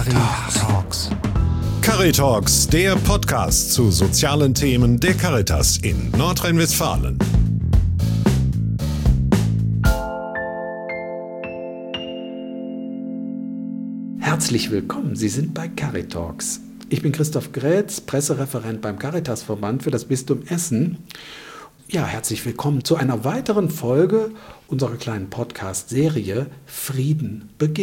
Caritalks. Caritalks, der Podcast zu sozialen Themen der Caritas in Nordrhein-Westfalen. Herzlich willkommen, Sie sind bei Caritalks. Ich bin Christoph Grätz, Pressereferent beim Caritasverband für das Bistum Essen. Ja, herzlich willkommen zu einer weiteren Folge unserer kleinen Podcast-Serie Frieden beginnt. ...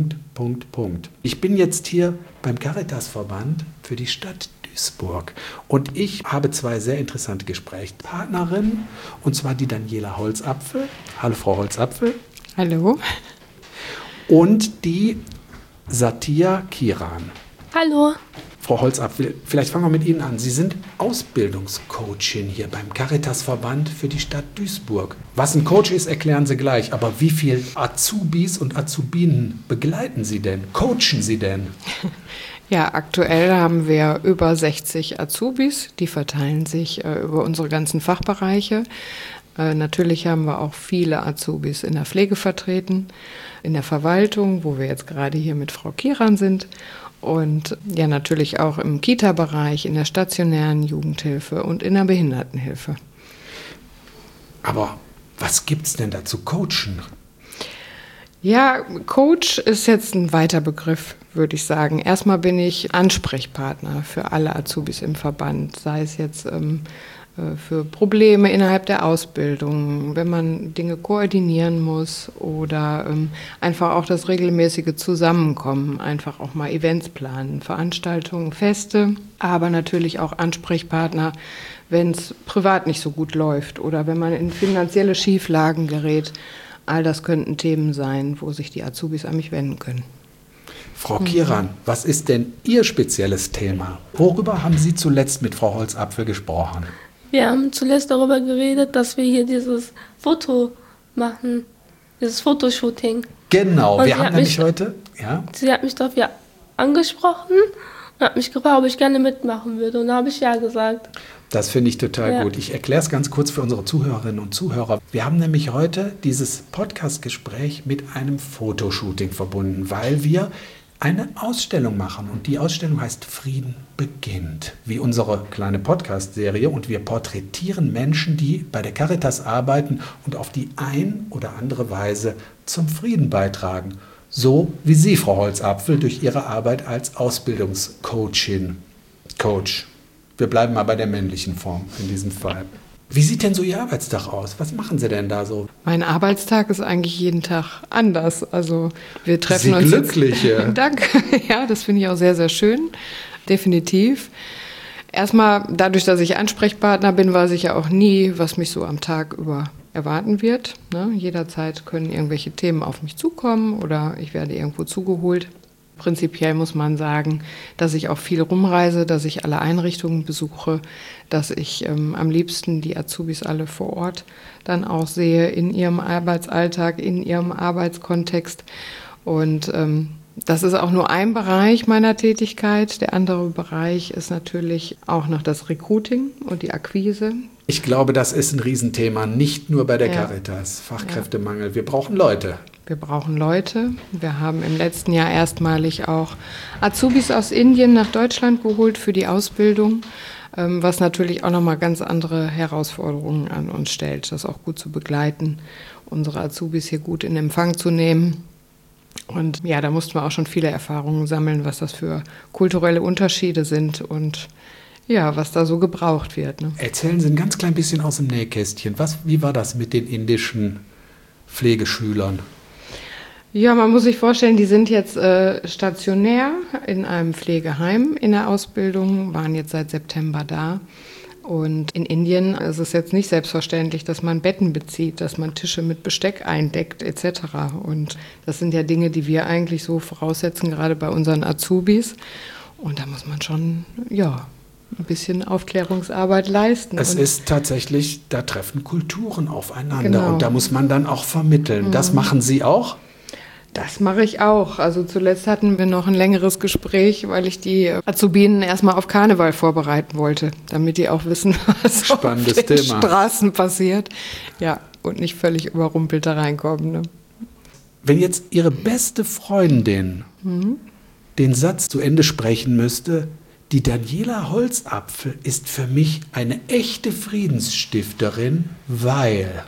Ich bin jetzt hier beim Caritasverband für die Stadt Duisburg und ich habe zwei sehr interessante Gesprächspartnerinnen, und zwar die Daniela Holzapfel. Hallo Frau Holzapfel. Hallo. Und die Satia Kiran. Hallo. Frau Holzapfel, vielleicht fangen wir mit Ihnen an. Sie sind Ausbildungscoachin hier beim Caritasverband für die Stadt Duisburg. Was ein Coach ist, erklären Sie gleich. Aber wie viele Azubis und Azubinen begleiten Sie denn? Coachen Sie denn? Ja, aktuell haben wir über 60 Azubis. Die verteilen sich über unsere ganzen Fachbereiche. Natürlich haben wir auch viele Azubis in der Pflege vertreten, in der Verwaltung, wo wir jetzt gerade hier mit Frau Kiran sind. Und ja, natürlich auch im Kita-Bereich, in der stationären Jugendhilfe und in der Behindertenhilfe. Aber was gibt es denn da zu coachen? Ja, Coach ist jetzt ein weiter Begriff, würde ich sagen. Erstmal bin ich Ansprechpartner für alle Azubis im Verband, sei es jetzt für Probleme innerhalb der Ausbildung, wenn man Dinge koordinieren muss oder einfach auch das regelmäßige Zusammenkommen, einfach auch mal Events planen, Veranstaltungen, Feste, aber natürlich auch Ansprechpartner, wenn es privat nicht so gut läuft oder wenn man in finanzielle Schieflagen gerät. All das könnten Themen sein, wo sich die Azubis an mich wenden können. Frau Kiran, was ist denn Ihr spezielles Thema? Worüber haben Sie zuletzt mit Frau Holzapfel gesprochen? Wir haben zuletzt darüber geredet, dass wir hier dieses Foto machen, dieses Fotoshooting. Genau, und wir haben nämlich heute... Ja? Sie hat mich dafür angesprochen und hat mich gefragt, ob ich gerne mitmachen würde. Und da habe ich ja gesagt. Das finde ich total gut. Ich erkläre es ganz kurz für unsere Zuhörerinnen und Zuhörer. Wir haben nämlich heute dieses Podcast-Gespräch mit einem Fotoshooting verbunden, weil wir eine Ausstellung machen. Und die Ausstellung heißt Frieden beginnt, wie unsere kleine Podcast-Serie. Und wir porträtieren Menschen, die bei der Caritas arbeiten und auf die ein oder andere Weise zum Frieden beitragen. So wie Sie, Frau Holzapfel, durch Ihre Arbeit als Ausbildungscoachin. Coach. Wir bleiben mal bei der männlichen Form in diesem Fall. Wie sieht denn so Ihr Arbeitstag aus? Was machen Sie denn da so? Mein Arbeitstag ist eigentlich jeden Tag anders. Also wir treffen uns. Sie Glückliche. Danke. Ja, das finde ich auch sehr, sehr schön. Definitiv. Erstmal, dadurch, dass ich Ansprechpartner bin, weiß ich ja auch nie, was mich so am Tag über erwarten wird. Ne? Jederzeit können irgendwelche Themen auf mich zukommen oder ich werde irgendwo zugeholt. Prinzipiell muss man sagen, dass ich auch viel rumreise, dass ich alle Einrichtungen besuche, dass ich am liebsten die Azubis alle vor Ort dann auch sehe in ihrem Arbeitsalltag, in ihrem Arbeitskontext. Und das ist auch nur ein Bereich meiner Tätigkeit. Der andere Bereich ist natürlich auch noch das Recruiting und die Akquise. Ich glaube, das ist ein Riesenthema, nicht nur bei der Caritas. Fachkräftemangel. Wir brauchen Leute. Wir brauchen Leute. Wir haben im letzten Jahr erstmalig auch Azubis aus Indien nach Deutschland geholt für die Ausbildung, was natürlich auch nochmal ganz andere Herausforderungen an uns stellt, das auch gut zu begleiten, unsere Azubis hier gut in Empfang zu nehmen. Und ja, da mussten wir auch schon viele Erfahrungen sammeln, was das für kulturelle Unterschiede sind und ja, was da so gebraucht wird. Ne? Erzählen Sie ein ganz klein bisschen aus dem Nähkästchen. Wie war das mit den indischen Pflegeschülern? Ja, man muss sich vorstellen, die sind jetzt stationär in einem Pflegeheim in der Ausbildung, waren jetzt seit September da. Und in Indien ist es jetzt nicht selbstverständlich, dass man Betten bezieht, dass man Tische mit Besteck eindeckt etc. Und das sind ja Dinge, die wir eigentlich so voraussetzen, gerade bei unseren Azubis. Und da muss man schon, ein bisschen Aufklärungsarbeit leisten. Es ist tatsächlich, da treffen Kulturen aufeinander und da muss man dann auch vermitteln. Das machen Sie auch? Das mache ich auch. Also zuletzt hatten wir noch ein längeres Gespräch, weil ich die Azubinen erstmal auf Karneval vorbereiten wollte, damit die auch wissen, was Spannendes auf den Thema. Straßen passiert. Ja, und nicht völlig überrumpelt da reinkommen. Ne? Wenn jetzt Ihre beste Freundin den Satz zu Ende sprechen müsste: Die Daniela Holzapfel ist für mich eine echte Friedensstifterin, weil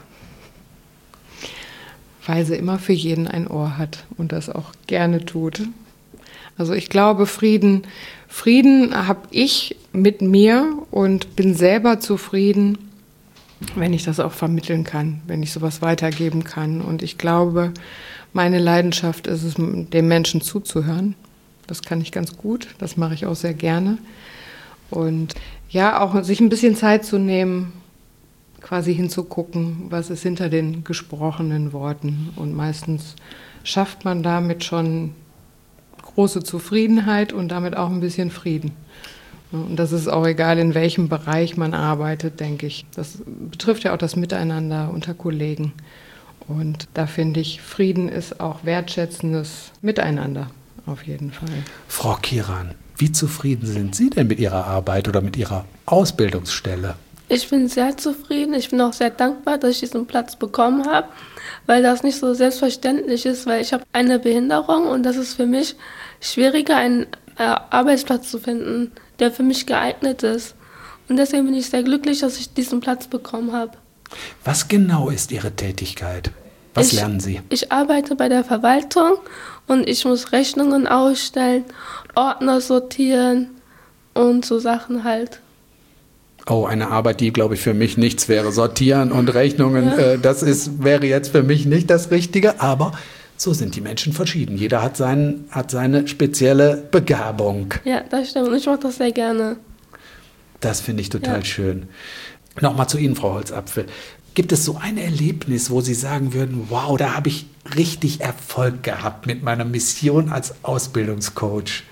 sie immer für jeden ein Ohr hat und das auch gerne tut. Also ich glaube, Frieden habe ich mit mir und bin selber zufrieden, wenn ich das auch vermitteln kann, wenn ich sowas weitergeben kann. Und ich glaube, meine Leidenschaft ist es, dem Menschen zuzuhören. Das kann ich ganz gut, das mache ich auch sehr gerne. Und ja, auch sich ein bisschen Zeit zu nehmen, quasi hinzugucken, was ist hinter den gesprochenen Worten. Und meistens schafft man damit schon große Zufriedenheit und damit auch ein bisschen Frieden. Und das ist auch egal, in welchem Bereich man arbeitet, denke ich. Das betrifft ja auch das Miteinander unter Kollegen. Und da finde ich, Frieden ist auch wertschätzendes Miteinander, auf jeden Fall. Frau Kiran, wie zufrieden sind Sie denn mit Ihrer Arbeit oder mit Ihrer Ausbildungsstelle? Ich bin sehr zufrieden. Ich bin auch sehr dankbar, dass ich diesen Platz bekommen habe, weil das nicht so selbstverständlich ist, weil ich habe eine Behinderung und das ist für mich schwieriger, einen Arbeitsplatz zu finden, der für mich geeignet ist. Und deswegen bin ich sehr glücklich, dass ich diesen Platz bekommen habe. Was genau ist Ihre Tätigkeit? Was lernen Sie? Ich arbeite bei der Verwaltung und ich muss Rechnungen ausstellen, Ordner sortieren und so Sachen halt. Oh, eine Arbeit, die, glaube ich, für mich nichts wäre. Sortieren und Rechnungen, wäre jetzt für mich nicht das Richtige, aber so sind die Menschen verschieden. Jeder hat seine spezielle Begabung. Ja, das stimmt und ich mache das sehr gerne. Das finde ich total schön. Nochmal zu Ihnen, Frau Holzapfel. Gibt es so ein Erlebnis, wo Sie sagen würden, wow, da habe ich richtig Erfolg gehabt mit meiner Mission als Ausbildungscoach?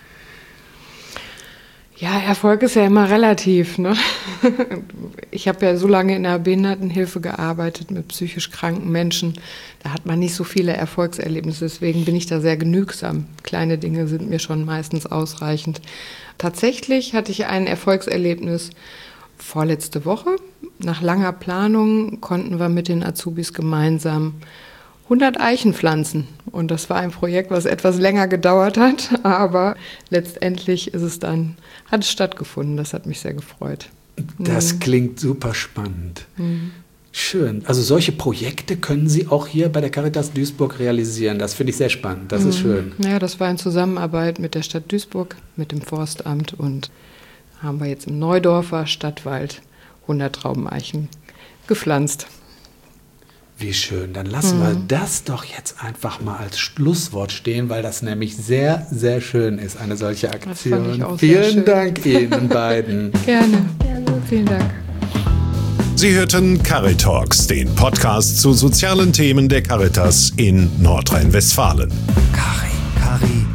Ja, Erfolg ist ja immer relativ, ne? Ich habe ja so lange in der Behindertenhilfe gearbeitet mit psychisch kranken Menschen. Da hat man nicht so viele Erfolgserlebnisse, deswegen bin ich da sehr genügsam. Kleine Dinge sind mir schon meistens ausreichend. Tatsächlich hatte ich ein Erfolgserlebnis vorletzte Woche. Nach langer Planung konnten wir mit den Azubis gemeinsam 100 Eichen pflanzen. Und das war ein Projekt, was etwas länger gedauert hat, aber letztendlich hat es stattgefunden. Das hat mich sehr gefreut. Das klingt super spannend. Schön. Also solche Projekte können Sie auch hier bei der Caritas Duisburg realisieren. Das finde ich sehr spannend. Das ist schön. Ja, das war in Zusammenarbeit mit der Stadt Duisburg, mit dem Forstamt und haben wir jetzt im Neudorfer Stadtwald 100 Traubeneichen gepflanzt. Wie schön. Dann lassen wir das doch jetzt einfach mal als Schlusswort stehen, weil das nämlich sehr, sehr schön ist, eine solche Aktion. Das fand ich auch Vielen sehr schön. Dank Ihnen beiden. Gerne. Vielen Dank. Sie hörten Caritalks, den Podcast zu sozialen Themen der Caritas in Nordrhein-Westfalen. Cari.